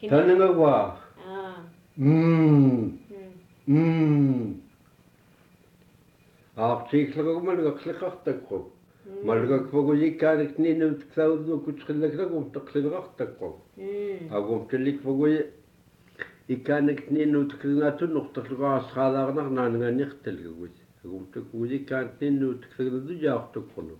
Tanengawa. Artikelagumалгақлиқартакку. Малгаквагуиккааник нинуутсауднукутсқиллаклагум тақливерартакку. Агум талликвагуи иккааник нинуутсқилгаатуннортарлугаарсраалаарнарнаанганиқталгугут. Агум такуиккааник нинуутсқилгалуяартуккуну.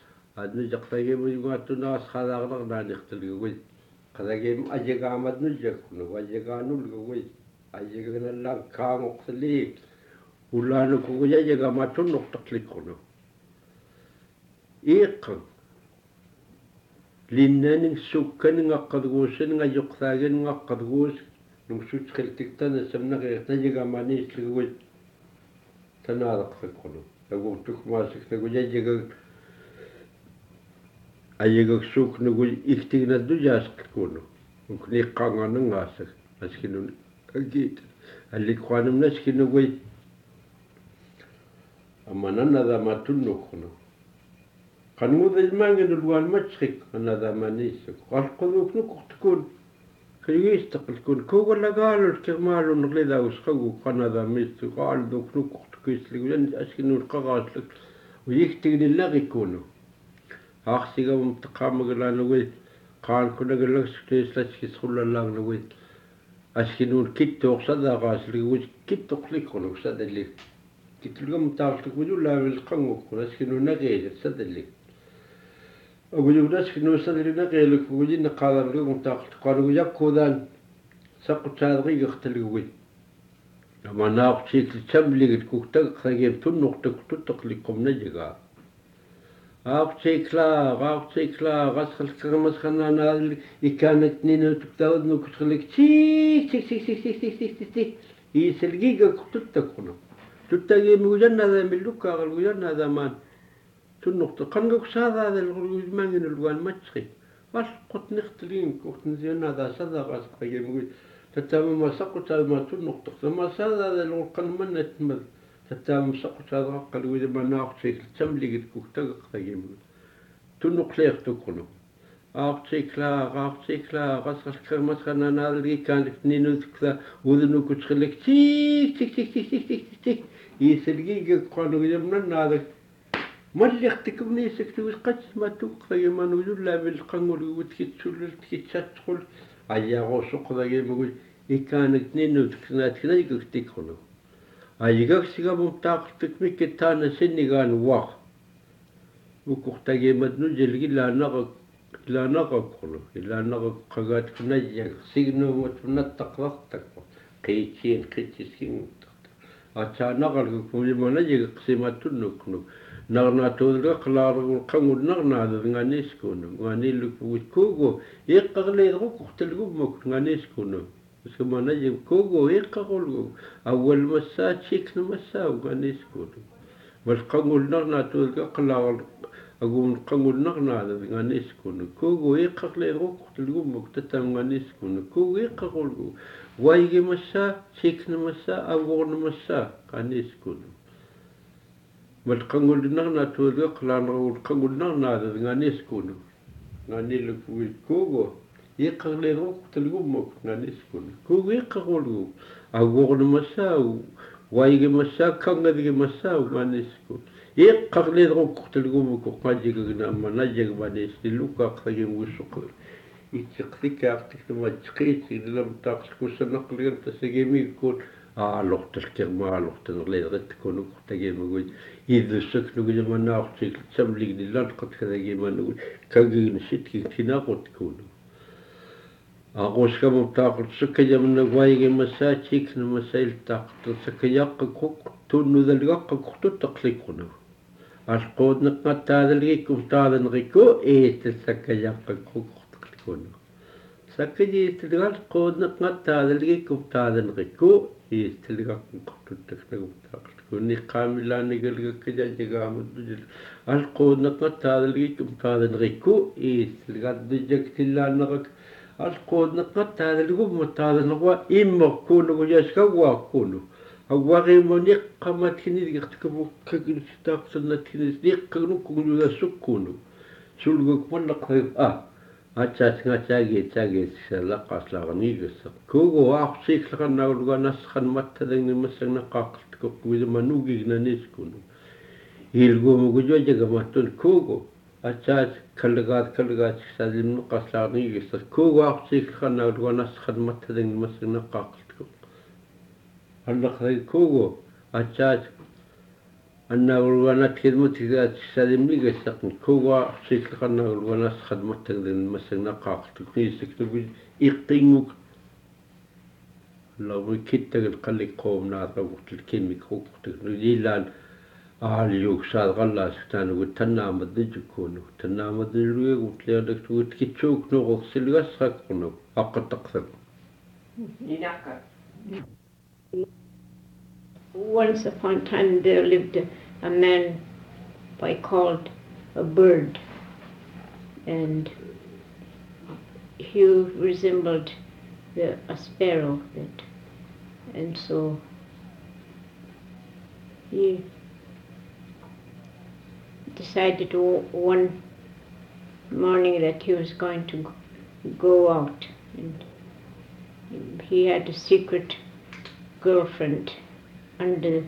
Аднужақтагимугуаттунаарсраалаарнарнаанихталгугут. Qadagim ajagaamat nuljakunu ajaganulgui ajaganallang kaangoqsali ulanukuguja ajagamatunnortaqlikkunu iiqqan linnaning sukkaningaqqaduguusiningajjoqsaaginingaqqaduguus nungsutqiltiktana samnaqiirtajagamaaniisliguit tanaaleqqikkunu agurtukmaasiqnaguja ajagaksuuk nugul iktignaddujaasqikunu ukniqqaangaanangaasaq askinun agit alliqquanumnaskinuguit amanannadamatunnukkunu qanngudilmaanginullualmatrik annadamaniissuk qalquduuknuqortukun krigiistaqilkun kuugalagaalul kirmaalunnerlilausqagu qanadamiissu qaalduuknuqortukiissliguyan askinun qaraallak uyiktignillarikkunu Aaxsigam taqaamagalaanugui qaankunagalaksuteislatskisqullalaarnugui askinuun kittuorsadaaqaasliguit kittoqlikkunuk sadallik kitlugam taarlukujulaavil qangukkun askinuunaqiilat sadallik agujugnaskinu sadalinaqiilukugujinna qaalarlugum taaqtuqanugujakkuudaan saqqutaadeqigertalguit amanaaqtiiklitsamligit kuktaqsagim tunnortuk tuttaqlikkumnajigaa Aaptikla, rasqalqarmasqannaanaal ikkaanat ninutuktaudnukutqalik tik iisalgiga tuttaqqunu tuttagiimugujannadaamillukkaaqalgujannadamaan tunnortu qannguksaadaadalgulgujmaanginulguan matri alqutniqtligin kurtnisiannadaasadaaqaasqagiimugui tattaamama saqqutaama tunnortortamasaadaadalgulqanmannatmad tattaam saqqutaadaqqaluidamanaaqtik samligit kuktaqaqimu tunnuqliartuqqunu aartikla rasqalqarmasqannaanaalgikkaanit ninutukta udunukutqillik tik iisalgiga qanugiamnannaadak malliartikumniissaktugus qatsmatuqqagimanujullaavil qangulugut kitsullult kitsatqul ayyaaqorsoqdagimugut ikkaanit ninutuknaatkinajiguktikqunu Ajigaksigam taaqtikmikki taana sinnigaan waq ukurtagiimatnu jilgilaanaqaqqunu ilaanaqaqqagaatkunajjag signuumatnattaqlartakku qiitsiin qitsiskinguttaqta atsaanaqalgukmulimanajigaqsimatunnukkunu narnaatuulgaqlaarugul qangunnarnaadadnganiiskunu nganillukugutkuugu iqqarliidruqurtalgummuk nganiiskunu Sumanajib kogo iqqaqulgu awwal massaa chikna massaa uganiskunu wal qangulnarnaatuulga qalaaqal agun qangulnarnaada nganiskunu kogo iqqaqleeruqtilgummuk tatanganiskunu kogo iqqaqulgu waygi massaa chikna massaa awwurna massaa qaniskunu wal qangulnarnaatuulga qalaaqal qangulnarnaada nganiskunu nganilukui kogo iqqarliiruqtilgummuk nganiskunu kugu iqqaqulgu awwurnumassaau waygimassaa kangadgimassaau nganiskunu iqqarliiruqtilgummuk qajigagnaammanajjagmanistillukaaqsagimuussuq itseqsikaartiknumatqiitsigilam taaqskussanaqligan tasagimigkun aalortalkirmaalortanerleeritkunuk tagimaguit iddussaknugujamanaaqtik samlignillanqatkadagimanugut kagignisitkiktinaqutkunuk Aquskam taaqultsukajamna waygi masaachik na masail taaqtutsakayaqqa tunnudalgaqqa tuttaqlikkunu alqoodna qattaadalgikum taadanriku eetasakayaqqa tuttaqlikkunu sakajitligal qoodna qattaadalgikum taadanriku eestilgaqqa tuttaqlikkunu qaamilaanigalgakkajajagamudujil alqoodna qattaadalgikum taadanriku eestilgaddujaktillaanaqak alqoodna qattaadalgummataadanaqwa immerkuunugujaskawwaaqquunu awwaqiimoniqqamatkinidigertukamukkagilsitaaqsannatkinis niqqagnukkugujugassukkuunu sulgukmallaqtagib Atsaatngatsaagi sallaqarlaarniigassa kuugu aarsiiklaqannauluganasqan mattadangimassanneqqaaqartuq vilumanugignaniskunu ilguumugujojagamаттун kuugu atsaat kallagaat sallimneqqarlaarniigassa kuugu aarsiiklaqannauluganasqan mattadangimassanneqqaaqartuq аллақрай kuugu atsaat аннаагулуанат хилмутигаат салимнигассақн куга сиклеқарнаагулуанаас хадматтагдэн массагнаққаартук нииссактугу иққингук лавми киттагэл қаллиққоомнаатагуртул киммикруктук нилаан аалиук саалгаллаас таанугут таннаамаднижуккууну таннаамаднилугагут леалактугут китсуук норорсилгассааққунук аққаттақсак Ninaka. Once upon a time there lived a man called a bird, and he resembled a sparrow, and so he decided one morning that he was going to go out, and he had a secret girlfriend under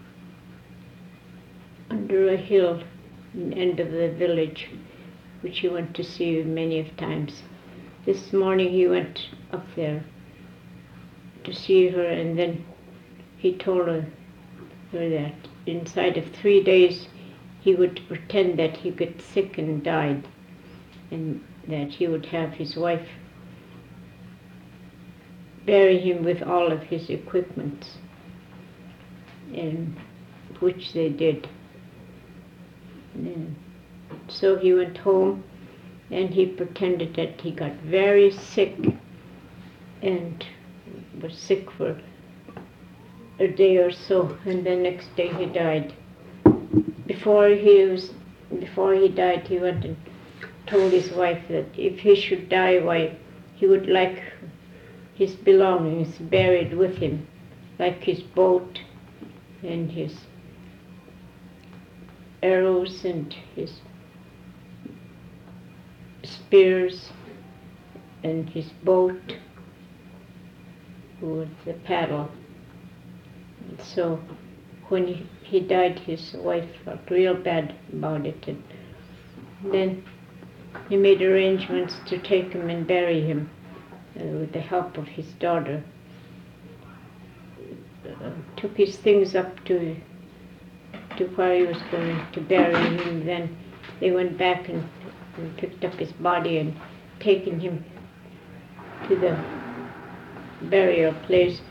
a hill in the end of the village, which he went to see many of times. This morning he went up there to see her, and then he told her that inside of 3 days he would pretend that he got sick and died, and that he would have his wife bury him with all of his equipment, and which they did. And so he went home and he pretended that he got very sick and was sick for a day or so, and the next day he died. Before he died, he went and told his wife that if he should die, why he would like his belongings buried with him, like his boat and his arrows and his spears and his boat with the paddle. And so when he died, his wife felt real bad about it, and then he made arrangements to take him and bury him with the help of his daughter. Took his things up to where he was going to bury him. Then they went back and picked up his body and taken him to the burial place.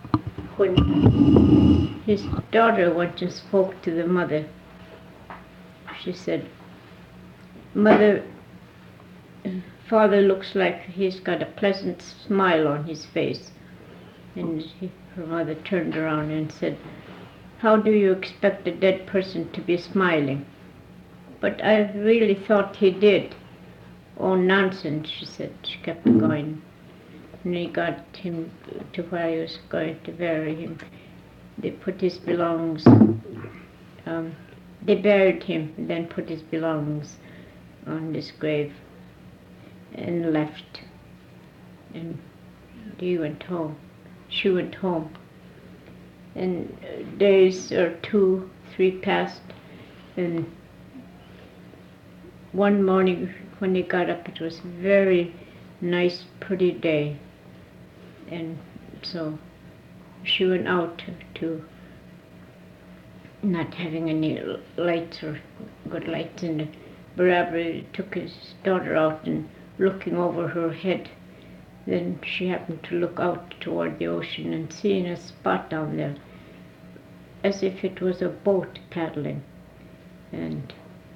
When his daughter went and spoke to the mother, she said, "Mother, Father looks like he's got a pleasant smile on his face." And her mother turned around and said, "How do you expect a dead person to be smiling?" "But I really thought he did." "Oh, nonsense," she said. She kept going. And he got him to where he was going to bury him. They put his belongings, they buried him and then put his belongings on his grave and left. And he went home. She went home. And days or 2, 3 passed, and one morning when he got up, it was a very nice, pretty day. And so she went out to not having any lights or good lights in it. Barbara took his daughter out and looking over her head. Then she happened to look out toward the ocean and seeing a spot down there, as if it was a boat paddling. And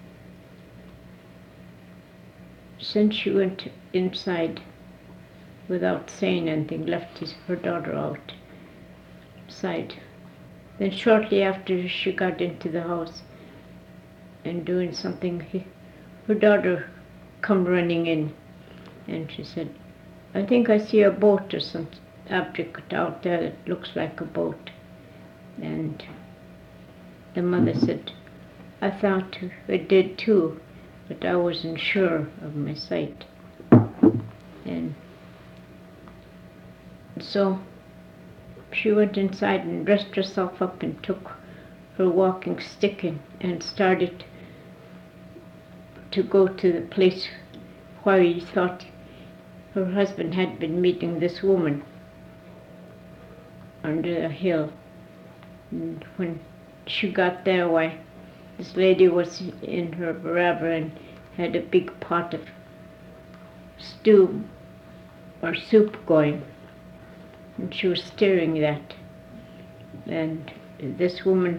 since she went inside without saying anything, left her daughter outside. Then shortly after she got into the house and doing something, her daughter come running in, and she said, "I think I see a boat or some object out there that looks like a boat." And the mother said, "I thought it did too, but I wasn't sure of my sight." And so she went inside and dressed herself up and took her walking stick and started to go to the place where he thought her husband had been meeting this woman under a hill. And when she got there, why, this lady was in her veranda and had a big pot of stew or soup going, and she was stirring that. And this woman,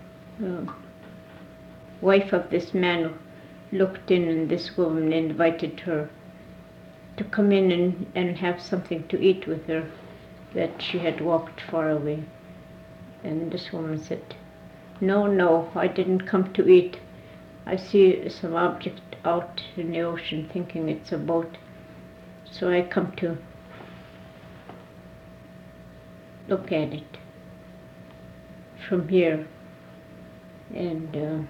wife of this man, looked in, and this woman invited her to come in and have something to eat with her, that she had walked far away. And this woman said, no, I didn't come to eat. I see some object out in the ocean, thinking it's a boat, so I come to look at it from here. And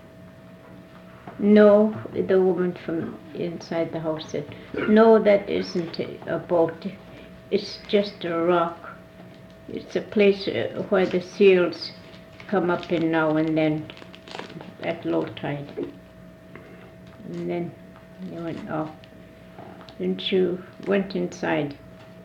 no, the woman from inside the house said, no, that isn't a boat. It's just a rock. It's a place where the seals come up in now and then at low tide. And then they went off. And she went inside.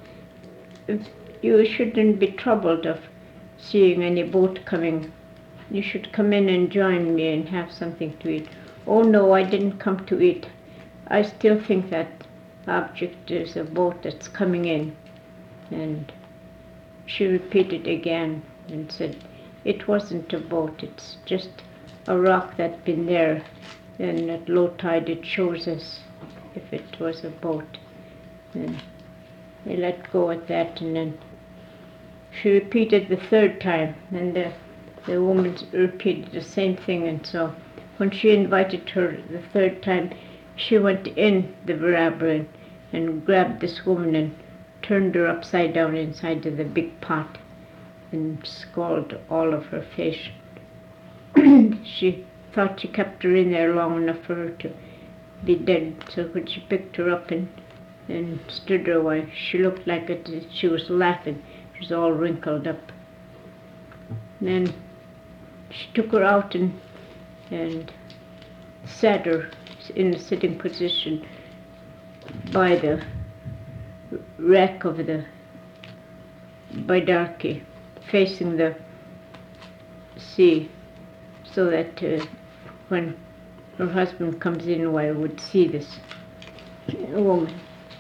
You shouldn't be troubled of seeing any boat coming. You should come in and join me and have something to eat. Oh no, I didn't come to eat. I still think that object is a boat that's coming in. And she repeated again and said, it wasn't a boat, it's just a rock that's been there, and at low tide it shows us if it was a boat. And they let go at that, and then she repeated the third time, and the woman repeated the same thing. And so when she invited her the third time, she went in the veranda and grabbed this woman and turned her upside down inside of the big pot and scalded all of her face. She thought she kept her in there long enough for her to be dead, so when she picked her up and stood her away, she looked like she was laughing. She was all wrinkled up. Then she took her out and sat her in a sitting position by the wreck of the Baidarki, facing the sea, so that when her husband comes in, I would see this woman.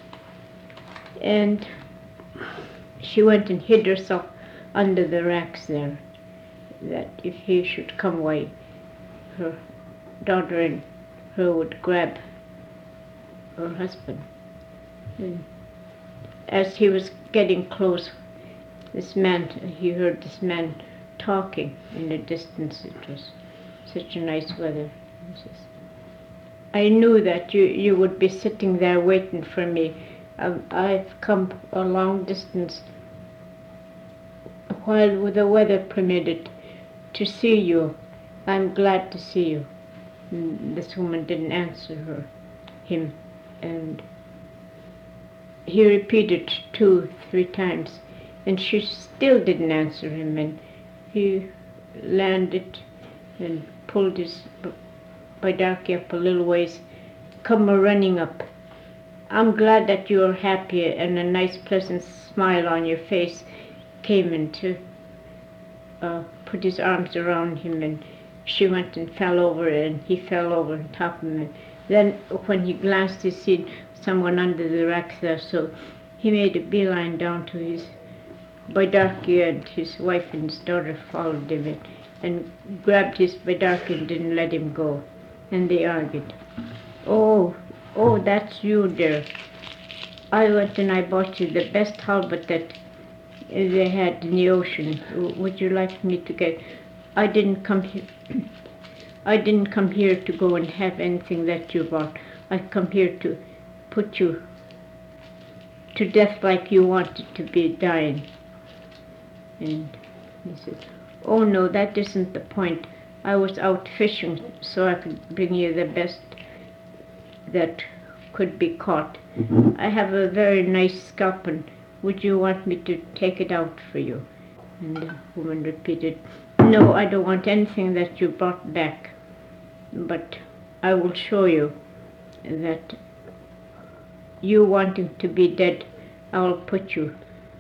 And she went and hid herself under the racks there, that if he should come away, her daughter and her would grab her husband. And as he was getting close, he heard this man talking in the distance. It was such a nice weather. He says, I knew that you would be sitting there waiting for me. I've come a long distance while the weather permitted to see you. I'm glad to see you. And this woman didn't answer him, and he repeated 2-3 times, and she still didn't answer him. And he landed and pulled his Baidarki up a little ways, come running up. I'm glad that you're happy, and a nice pleasant smile on your face came in to put his arms around him, and she went and fell over, and he fell over on top of him. And then when he glanced, he seen someone under the racks there, so he made a beeline down to his Baidarki, and his wife and his daughter followed him and grabbed his Baidarki and didn't let him go. And they argued. Oh, that's you, dear. I went and I bought you the best halibut that they had in the ocean. Would you like me to get? I didn't come here. I didn't come here to go and have anything that you bought. I come here to put you to death like you wanted to be dying. And he said, oh no, that isn't the point. I was out fishing so I could bring you the best that could be caught. I have a very nice scalp, and would you want me to take it out for you? And the woman repeated, no, I don't want anything that you brought back, but I will show you that you wanting to be dead, I will put you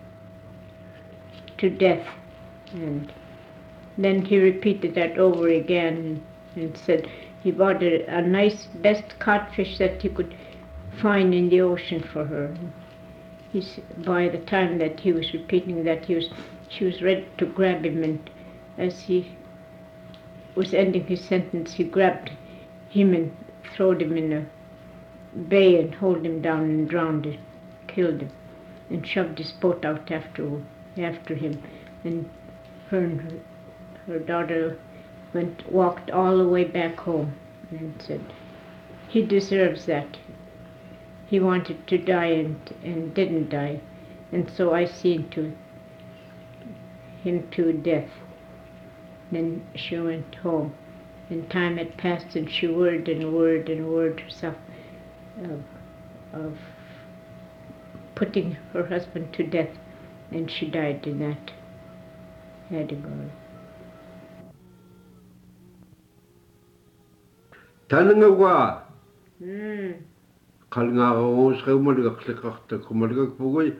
to death. And then he repeated that over again and said he bought a nice best codfish that he could find in the ocean for her. By the time that he was repeating that, she was ready to grab him, and as he was ending his sentence, he grabbed him and threw him in a bay and hold him down and drowned him, killed him, and shoved his boat out after him. And her daughter walked all the way back home and said, he deserves that. He wanted to die and didn't die, and so I seen to him to death. Then she went home, and time had passed, and she worried herself of putting her husband to death, and she died in that category. Tanangawa. Kalnga o schemaliga klikakta kumaliga pugoi.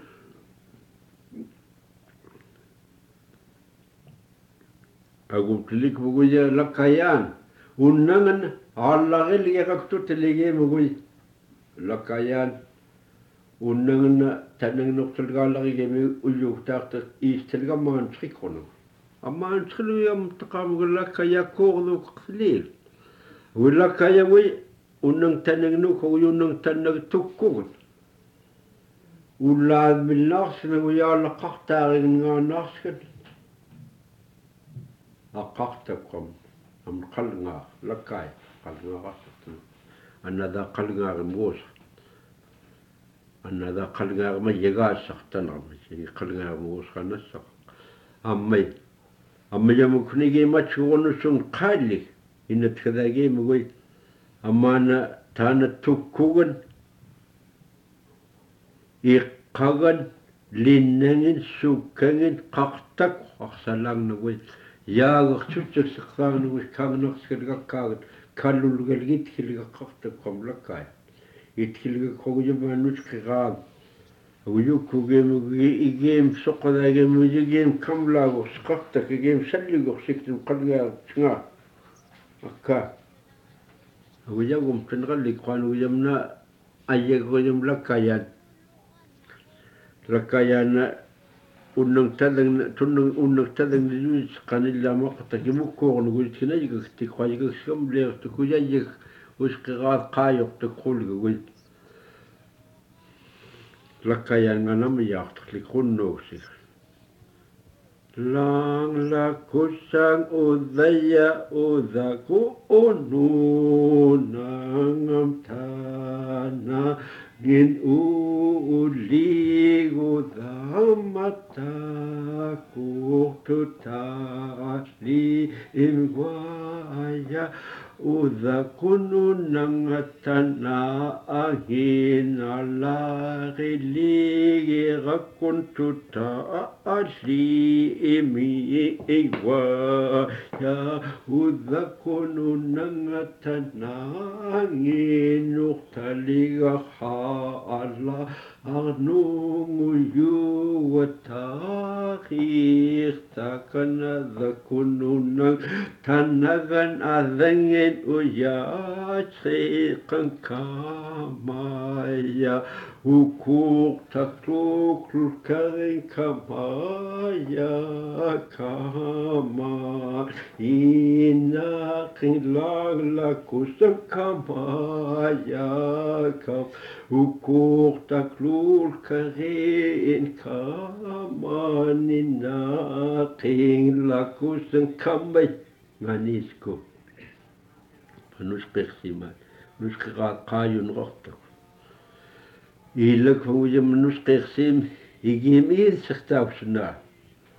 Agum tilik pugoi lakayan. Unangan allagil yakaktu tilige pugoi lakayan. Unangan tanang noktilgalagi gemi uyuktakta istilga mantrikono. Aman triluyam takamgala kaya korno khlil. Willa kaya wi unang tanang no ko unang tanang tukkugun. Ulla milnars na wi alla qaqtarin nga narskan. Aqaqtakum am qalnga lakay qalnga qaqtu. Another qalnga mos. Another qalnga ma yaga saqtana mi qalnga mos qanasa. Ammay yamuknige ma chuonu sun qali inat kadage mugoi amana tana tukkugan iqagan linnangin sukkangin qaqtak aqsalang nugoi yaag chutchuk siqang nugoi kagnak skilga kagan kallulgal gitkilga qaqtak qamlakay itkilga qogja manuch qiqag ويوكو جيم سقطا جيم كملا وسقطتك جيم سلي وسكتم قلقا شنا أكا ويجوم تنغلي قانو ويجمنا أيك ويجم لكايان unang tadang ni kanila makata kimukko no gul tina yiga ti khwayiga shamle to kuya yig usqirat qayok to khulga lakayan nga nam yaqt likunno sig lang la kusang udaya udaku onu nangam tana gin uligu damata kututali imwaya udakunu nangatana angin alagiligi rakuntuta ali imi igwaya udakunu nangatana angin uktaliga hala arnungu yuwatahir takana dakunu nang tanagan adengin uyatri kamaya ukuk takluk karing kamaya kama inaking lagla kusang kamaya kam ukuk takluk karing kama inaking lakusang kamay manisko Nus persimat, nus kayun rohtak. Ilak fawujam nus persim, igim saktausna.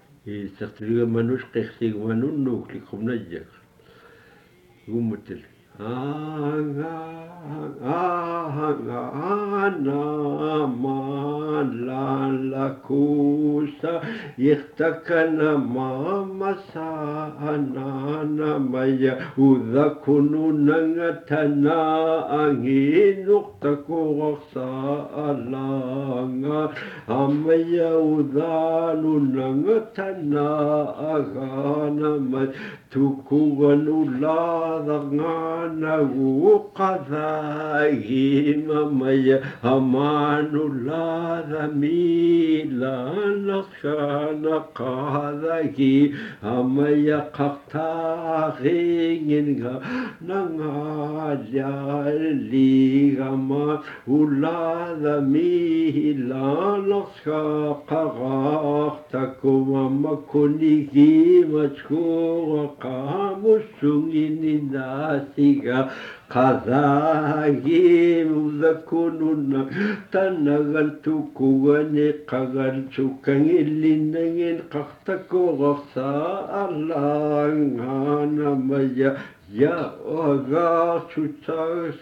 Saktriga manus persim manun nukli kumnajak. Gumutil. Ana malakusa yaktakana mama sa anana maya udakununanga tana anginuk takuwak sa alanga amaya udanunanga tana agana may tukugan uladangana ukadagi mamaya amanulada milana kana kadagi amaya kaktagingin nga nangalyali gama ulada milana kakagakta kumama kunigi machkuwa kamusungin inasiga kazagi udakununa tanagan tukugane kagan sukang ilinangin kaktako gaksa alangana maya ya aga sutas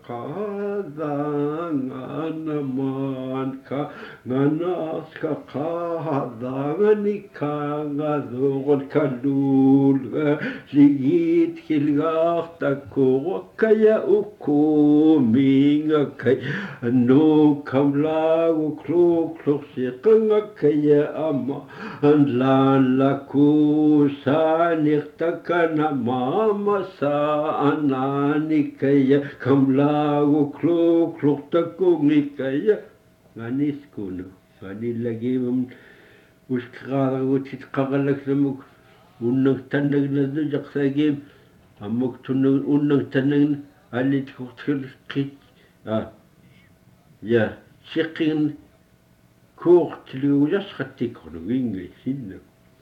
kakadanga naman ka nganas kakadanga nikangadukot kalulga ligit kilgak tako kaya ukuminga kay ano kamlago klok klok sikanga kaya ama anlan lakusa niktakana mama sa anani kaya kamlago klok klok takungi kaya nganis kuno ngani lagi uskara utit kagalak namuk unang tanag na dujak sa game amok tunang unang tanag alit kutkil kit ya chicken cooked liujas khatikono English sinna.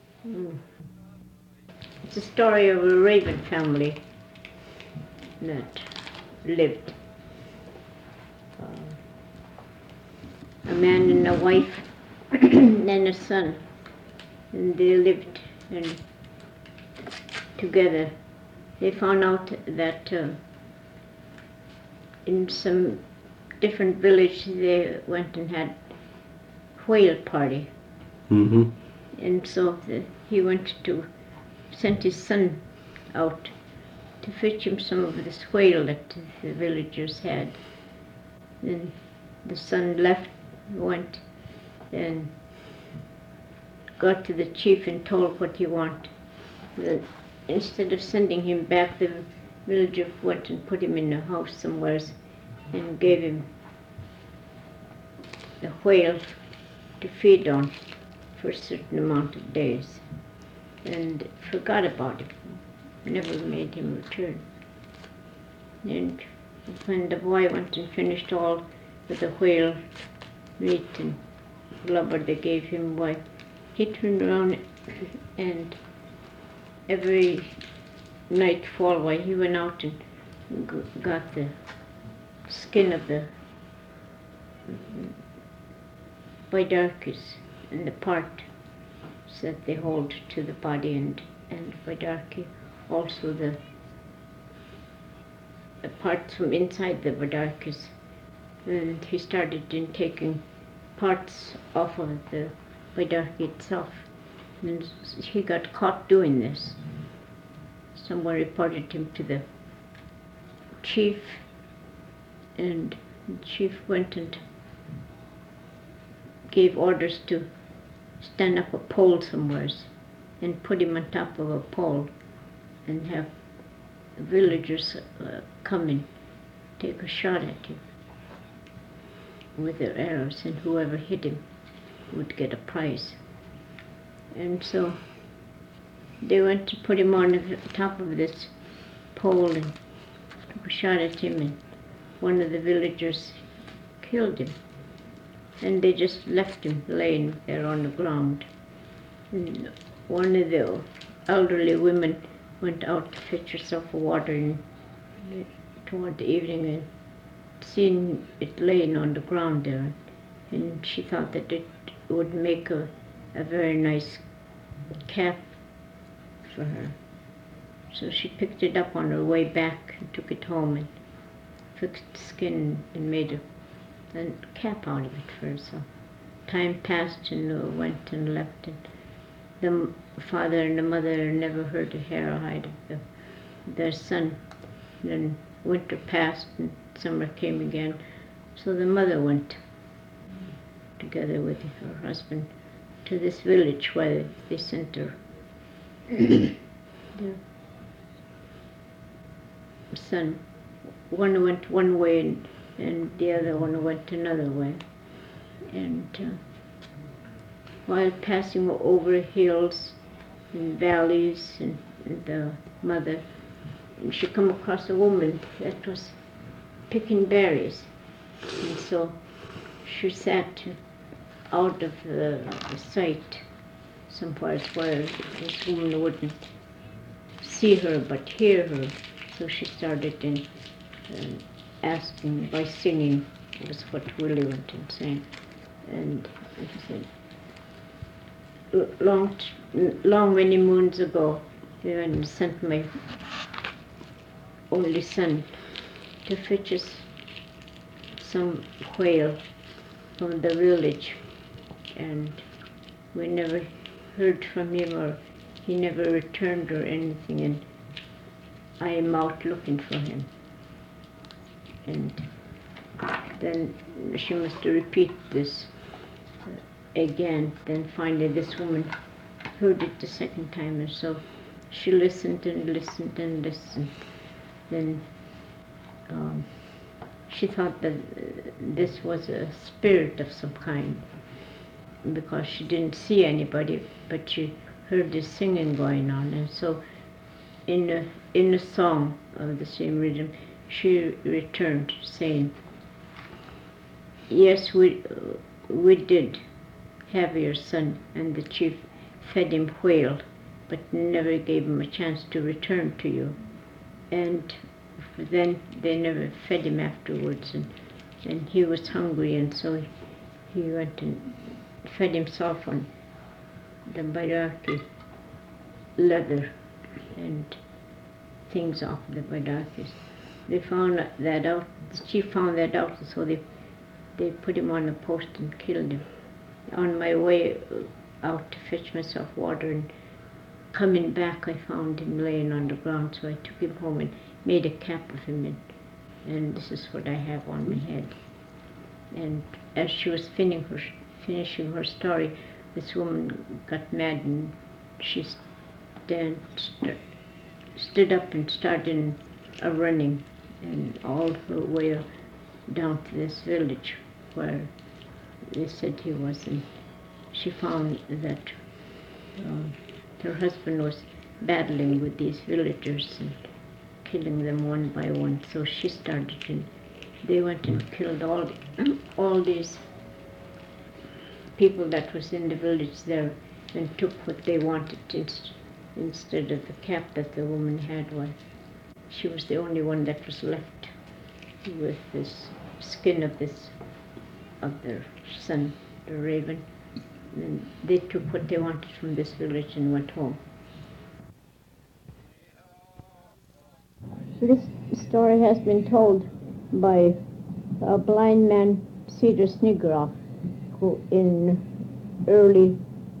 It's a story of a raven family that lived. A man and a wife and a son, and they lived together. They found out that in some different village they went and had whale party, and so he sent his son out to fetch him some of this whale that the villagers had. Then the son went and got to the chief and told what he wanted. Instead of sending him back, the villager went and put him in a house somewhere and gave him the whale to feed on for a certain amount of days, and forgot about it, never made him return. And when the boy went and finished all with the whale meat and blubber they gave him, he turned around and every nightfall he went out and got the skin of the bidarkies and the parts that they hold to the body, and bidarki, also the parts from inside the bidarkies. And he started in taking parts off of the bidarki itself, and he got caught doing this. Someone reported him to the chief, and the chief went and gave orders to stand up a pole somewhere and put him on top of a pole and have villagers come and take a shot at him with their arrows, and whoever hit him would get a prize. And so they went to put him on the top of this pole and took a shot at him, and one of the villagers killed him. And they just left him laying there on the ground. And one of the elderly women went out to fetch herself water toward the evening, and seen it laying on the ground there, and she thought that it would make a very nice cap for her. So she picked it up on her way back and took it home and fixed the skin and made a cap out of it for herself. Time passed and went and left, and the father and the mother never heard a hair or hide of their son. Then winter passed and summer came again, so the mother went together with her husband to this village where they sent her their son. One went one way and the other one went another way. And while passing over hills and valleys, and the mother, she come across a woman that was picking berries. And so she sat out of the sight somewhere where this woman wouldn't see her but hear her. So she started in asking by singing. It was what Willie went and sang. And he said, long many moons ago, they went and sent my only son to fetch us some whale from the village, and we never heard from him, or he never returned or anything, and I am out looking for him. And then she must repeat this again. Then finally this woman heard it the second time, and so she listened and listened and listened. Then she thought that this was a spirit of some kind, because she didn't see anybody, but she heard this singing going on. And so in a song of the same rhythm, she returned saying, yes, we did have your son, and the chief fed him whale, but never gave him a chance to return to you. And then they never fed him afterwards, and he was hungry, and so he went and fed himself on the Bairaki leather and things off the Bairakis. They found that out, the chief found that out, so they put him on a post and killed him. On my way out to fetch myself water and coming back, I found him laying on the ground, so I took him home and made a cap of him, and this is what I have on my head. And as she was finishing her story, this woman got mad, and she stood up and started running, and all her way down to this village where they said he was, and she found that her husband was battling with these villagers and killing them one by one. So she started, and they went and killed all these people that was in the village there, and took what they wanted instead of the cap that the woman had. One, she was the only one that was left with this skin of their son, the raven. And they took what they wanted from this village and went home. This story has been told by a blind man, Cedar Snigroff, who in early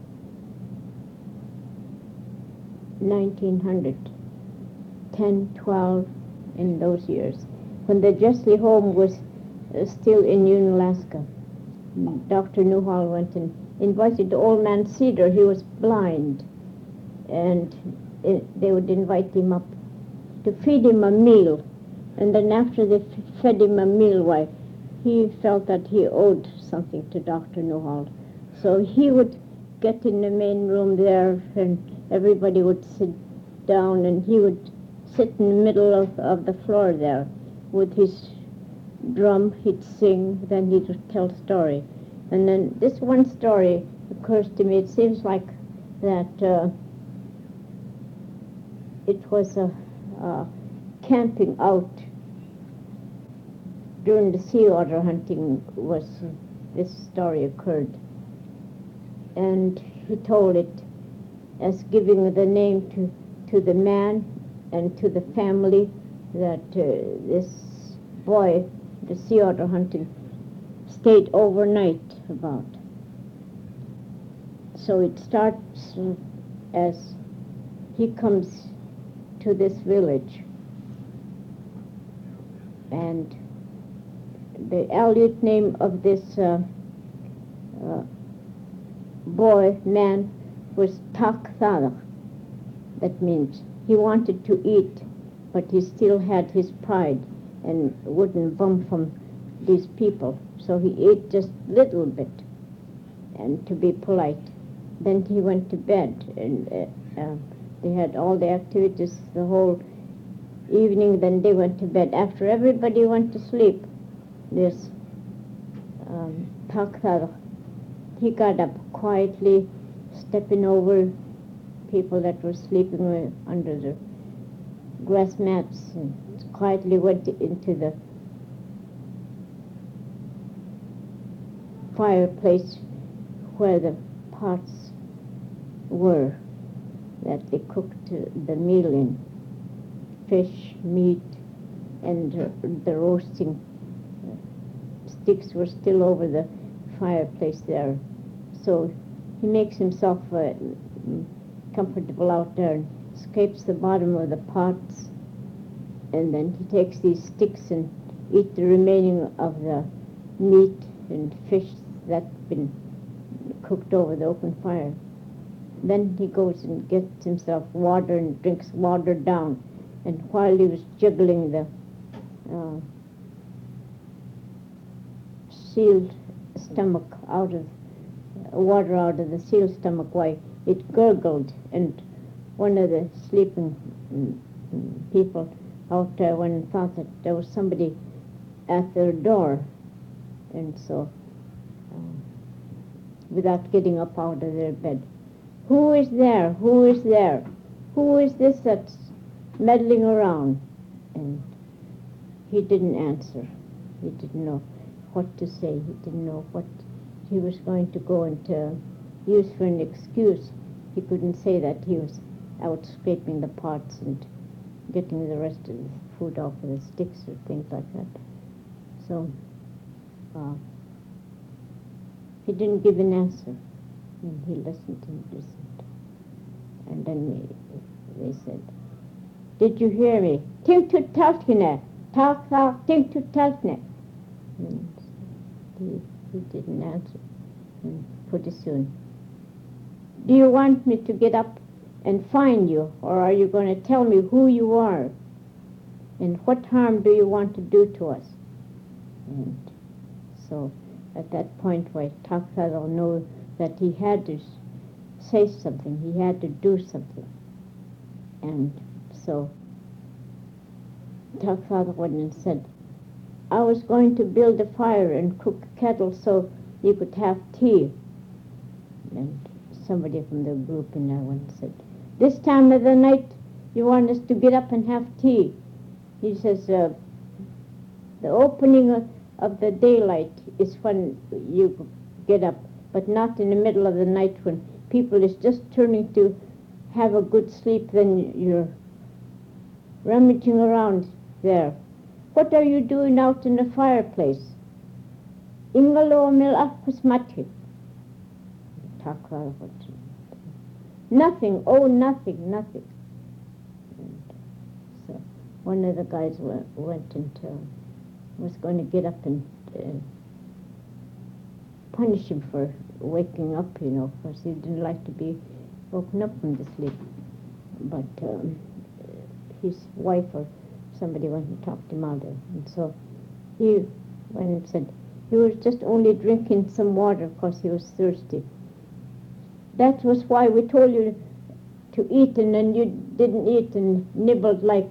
1900, 10, 12, in those years, when the Jessley home was still in Unalaska. Dr. Newhall went and invited the old man Cedar. He was blind, and they would invite him up to feed him a meal. And then after they fed him a meal, why, he felt that he owed something to Dr. Newhall. So he would get in the main room there, and everybody would sit down, and he would sit in the middle of the floor there with his drum. He'd sing, then he would tell a story. And then this one story occurs to me. It seems like that it was a camping out during the sea otter hunting was this story occurred. And he told it as giving the name to the man and to the family that this boy, the sea otter hunting, stayed overnight about. So it starts as he comes to this village, and the Aleut name of this man was Tak Thalach. That means he wanted to eat, but he still had his pride and wouldn't bum from these people. So he ate just a little bit, and to be polite. Then he went to bed, and they had all the activities the whole evening. Then they went to bed. After everybody went to sleep, this Tak Thalach, he got up quietly, stepping over people that were sleeping under the grass mats, and quietly went into the fireplace where the pots were that they cooked the meal in, fish, meat, and the roasting sticks were still over the fireplace there. So he makes himself comfortable out there and scrapes the bottom of the pots, and then he takes these sticks and eat the remaining of the meat and fish that's been cooked over the open fire. Then he goes and gets himself water and drinks water down, and while he was juggling the sealed stomach out of water out of the sealed stomach, why it gurgled, and one of the sleeping people out there went and thought that there was somebody at their door, and so without getting up out of their bed, who is there? Who is there? Who is this that's meddling around? And he didn't answer. He didn't know what to say. He didn't know what he was going to go and use for an excuse. He couldn't say that he was out scraping the pots and getting the rest of the food off of the sticks or things like that. So he didn't give an answer. And he listened and listened. And then they said, "Did you hear me? Think to Talkine. Talk, think to Talkine." And he didn't answer. And pretty soon, "Do you want me to get up and find you, or are you going to tell me who you are? And what harm do you want to do to us?" And so at that point, Tak Thalach knew that he had to say something, he had to do something. And so Tak Thalach went and said, "I was going to build a fire and cook kettle so you could have tea." And somebody from the group in there went and said, "This time of the night you want us to get up and have tea?" He says, "The opening of the daylight is when you get up, but not in the middle of the night when people is just turning to have a good sleep. Then you're rummaging around there. What are you doing out in the fireplace?" "Ingalo mil akusmati." "Nothing, oh nothing, nothing." And so one of the guys went and was going to get up and punish him for waking up, because he didn't like to be woken up from the sleep. But his wife or somebody went and talked him out of it. And so he went and said he was just only drinking some water because he was thirsty. "That was why we told you to eat, and then you didn't eat and nibbled like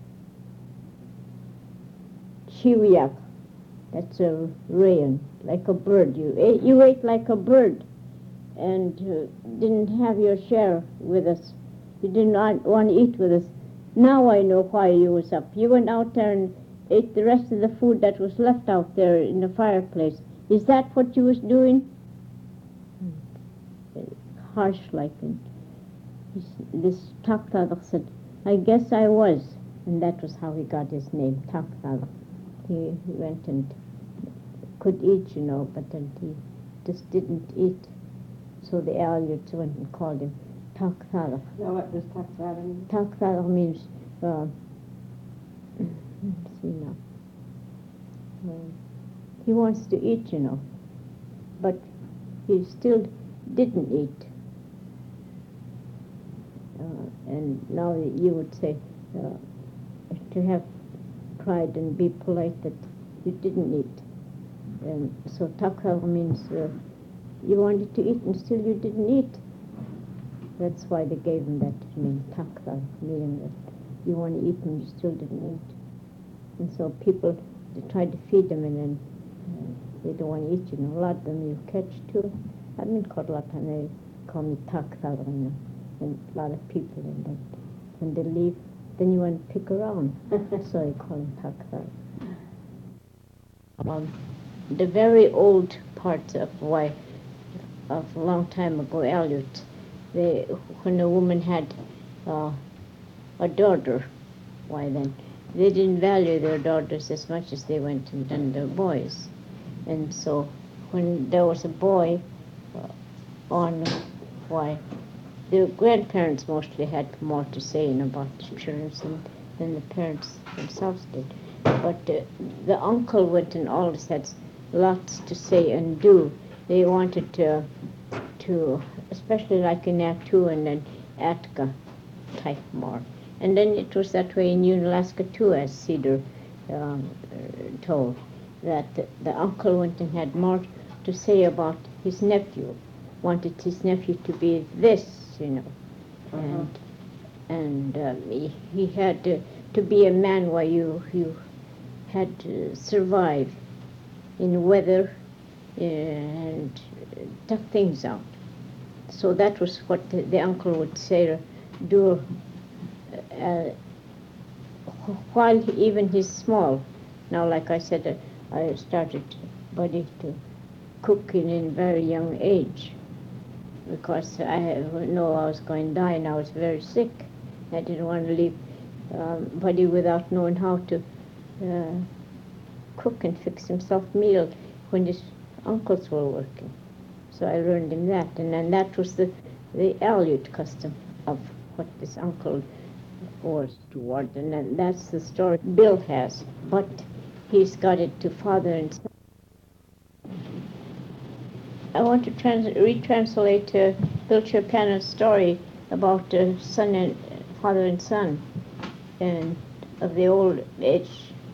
chiwiak." That's a rayon, like a bird. You ate like a bird and didn't have your share with us. You did not want to eat with us. Now I know why you was up. You went out there and ate the rest of the food that was left out there in the fireplace. Is that what you was doing? Harsh like. And this Tak Thalach said, I guess I was, and that was how he got his name, Takthal. He went and could eat, but then he just didn't eat. So the Aleuts went and called him Takthal. Now what does Takthal mean? Takthal means, let's see now. He wants to eat, but he still didn't eat. And now you would say to have pride and be polite that you didn't eat. And so Takhal means you wanted to eat and still you didn't eat. That's why they gave him that name, Takhal, meaning that you want to eat and you still didn't eat. And so people, they tried to feed them and then they don't want to eat, A lot of them you catch too. I've been caught a lot and they call me Takhal, and a lot of people, and then when they leave, then you want to pick around. So you call him Takhal. The very old part of a long time ago, Aleut, when a woman had a daughter, why then, they didn't value their daughters as much as they went and done their boys. And so when there was a boy the grandparents mostly had more to say about children than the parents themselves did. But the uncle went and always had lots to say and do. They wanted to especially like in Attu and then Atka type more. And then it was that way in Unalaska too, as Cedar told, that the uncle went and had more to say about his nephew, wanted his nephew to be this, and he had to be a man while you had to survive in weather and tough things out. So that was what the uncle would say, do while even he's small. Now, like I said, I started Buddy to cook in a very young age because I know I was going to die and I was very sick. I didn't want to leave Buddy without knowing how to cook and fix himself meal when his uncles were working. So I learned him that, and then that was the Aleut custom of what this uncle was toward, and then that's the story Bill has, but he's got it to father and son. I want to retranslate Bill Chirpano's story about father and son, and of the old age.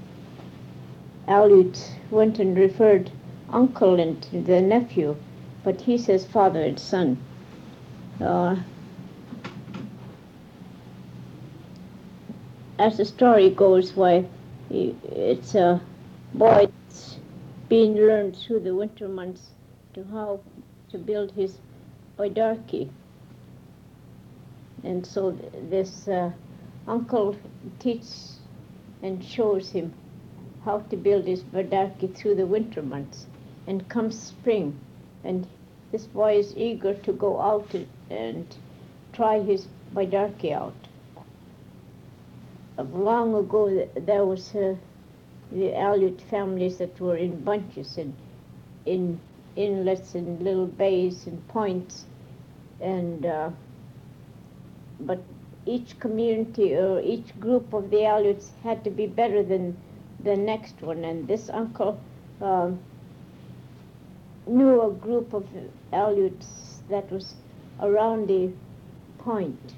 Aleut went and referred uncle and the nephew, but he says father and son. As the story goes, it's a boy that's being learned through the winter months to how to build his oidarki. And so this uncle teaches and shows him how to build his oidarki through the winter months. And comes spring, and this boy is eager to go out and try his oidarki out. Long ago, there was the Aleut families that were in bunches and in inlets and little bays and points, and but each community or each group of the Aleuts had to be better than the next one. And this uncle knew a group of Aleuts that was around the point,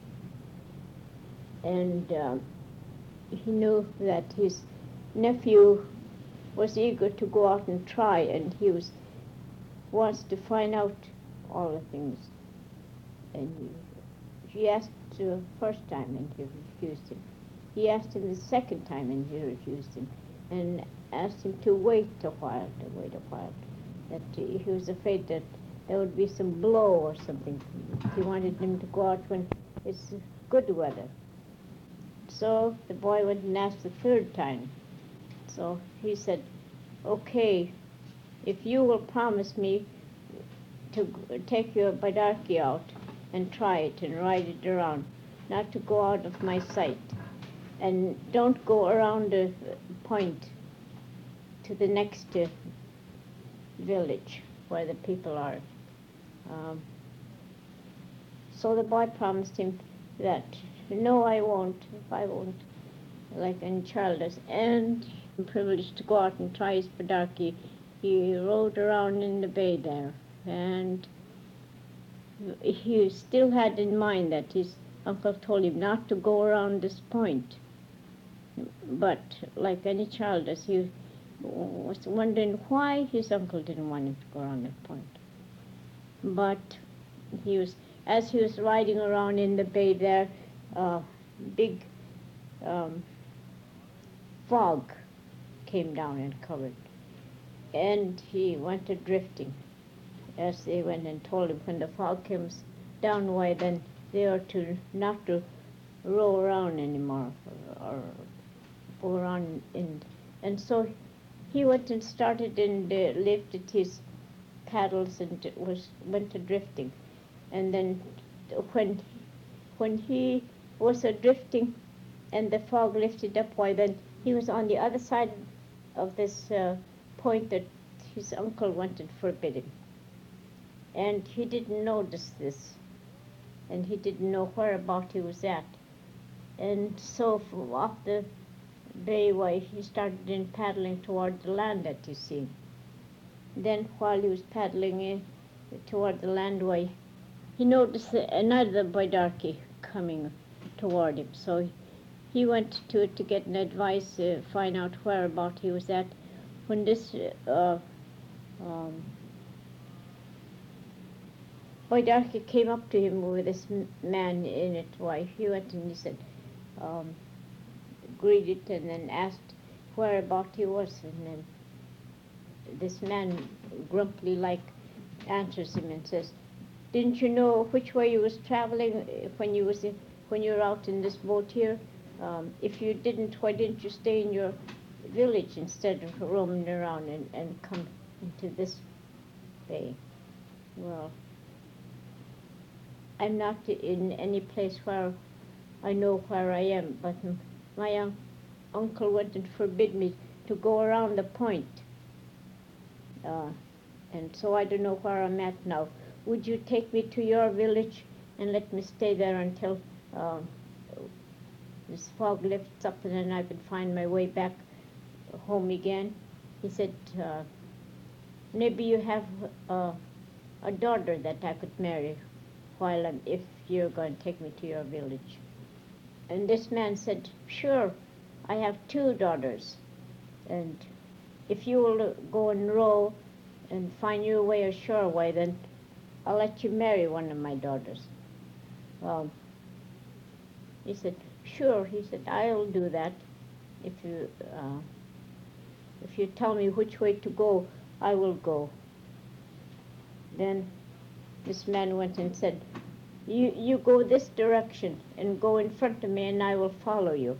and he knew that his nephew was eager to go out and try, and he wants to find out all the things. And he asked the first time, and he refused him. He asked him the second time, and he refused him, and asked him to wait a while, that he was afraid that there would be some blow or something. He wanted him to go out when it's good weather. So the boy went and asked the third time. So he said, okay, if you will promise me to take your oidarki out and try it and ride it around, not to go out of my sight. And don't go around the point to the next village where the people are. Um, so the boy promised him that, no, I won't, like any child does. And privileged to go out and try his padarki. He rode around in the bay there, and he still had in mind that his uncle told him not to go around this point. But like any child does, he was wondering why his uncle didn't want him to go around that point. But as he was riding around in the bay there, big fog came down and covered. And he went drifting. As they went and told him, when the fog comes down, why then they are not to row around anymore or go around. And so he went and started and lifted his paddles and went drifting. And then when he was drifting and the fog lifted up, why then he was on the other side of this point that his uncle wanted to forbid him. And he didn't notice this, and he didn't know whereabout he was at. And so from off the bayway, he started in paddling toward the land that he seen. Then while he was paddling toward the landway, he noticed another Baidarki coming toward him. So he went to it to get an advice, find out whereabout he was at. When this Baidarki came up to him with this man in it, why he went and he said, greeted and then asked whereabout he was, and then this man grumpily like answers him and says, didn't you know which way you was traveling when you were out in this boat here? If you didn't, why didn't you stay in your village instead of roaming around and come into this bay? Well, I'm not in any place where I know where I am, but my uncle went and forbid me to go around the point. And so I don't know where I'm at now. Would you take me to your village and let me stay there until this fog lifts up and then I can find my way back home again? He said, maybe you have a daughter that I could marry if you're going to take me to your village. And this man said, sure, I have 2 daughters. And if you will go and row and find your way ashore, why then I'll let you marry one of my daughters. He said, sure. He said, I'll do that. If you tell me which way to go, I will go. Then this man went and said, you go this direction and go in front of me and I will follow you.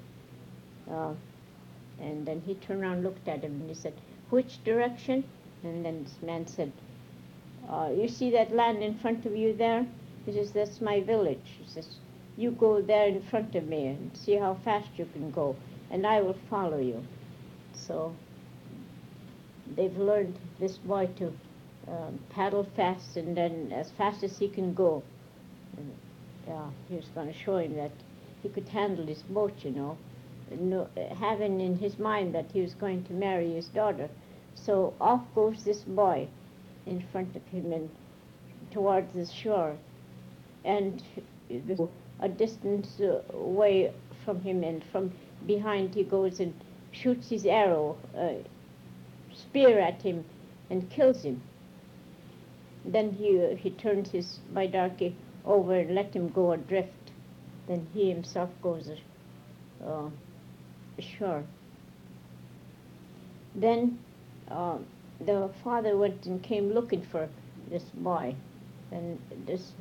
And then he turned around and looked at him and he said, which direction? And then this man said, you see that land in front of you there? He says, that's my village. He says, you go there in front of me and see how fast you can go, and I will follow you. So they've learned, this boy, to paddle fast and then as fast as he can go. And, he was going to show him that he could handle his boat, having in his mind that he was going to marry his daughter. So off goes this boy in front of him and towards the shore, and a distance away from him, and from behind he goes and shoots his arrow, spear at him, and kills him. Then he turns his Baidarki over and let him go adrift. Then he himself goes ashore. Then the father went and came looking for this boy, and this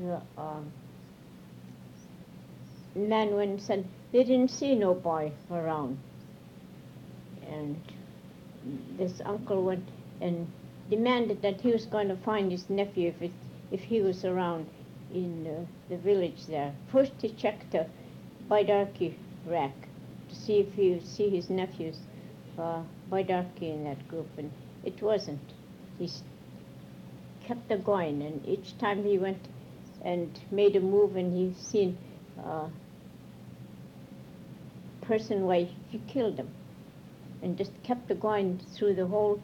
man went and said they didn't see no boy around. And this uncle went and demanded that he was going to find his nephew if he was around in the village there. First he checked Baidarki rack to see if he would see his nephews, Baidarki in that group, and it wasn't. He kept going, and each time he went and made a move and he seen person why he killed him, and just kept going through the whole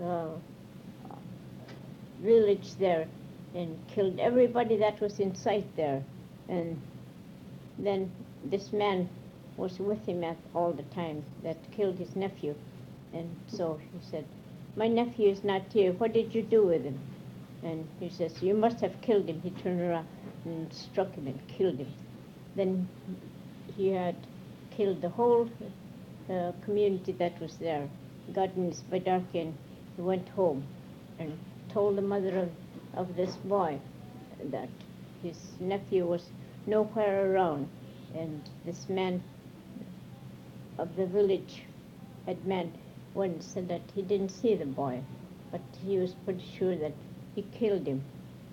village there and killed everybody that was in sight there. And then this man was with him all the time that killed his nephew. And so he said, my nephew is not here. What did you do with him? And he says, you must have killed him. He turned around and struck him and killed him. Then he had killed the whole community that was there. Got in his Baidarki and he went home and told the mother of this boy that his nephew was nowhere around, and this man of the village headman once said that he didn't see the boy, but he was pretty sure that he killed him.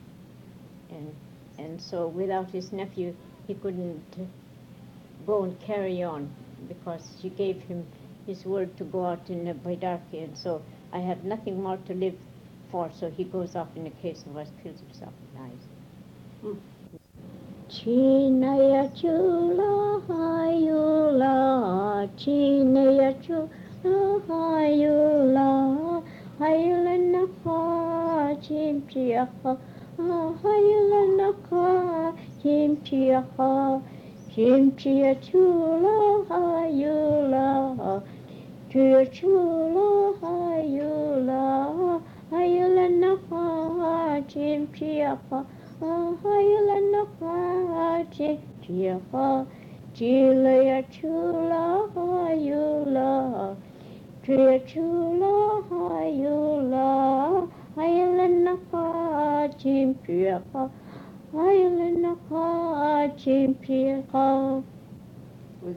And so without his nephew he couldn't go and carry on, because he gave him his word to go out in the Baidarki, and so I have nothing more to live for, so he goes off in a case of us, kills himself and dies. Chinaya chula hayula, chinaya chula hayula, hayula naka chimchiyaha, hayula naka chimchiyaha, chimchiya chula hayula, chula chula hayula, hayula naka chimchiyaha, hayula naka chimchiyaha, chilaya chula hayula, chula chula hayula, hayula naka chimchiyaha, hayula naka chimchiyaha.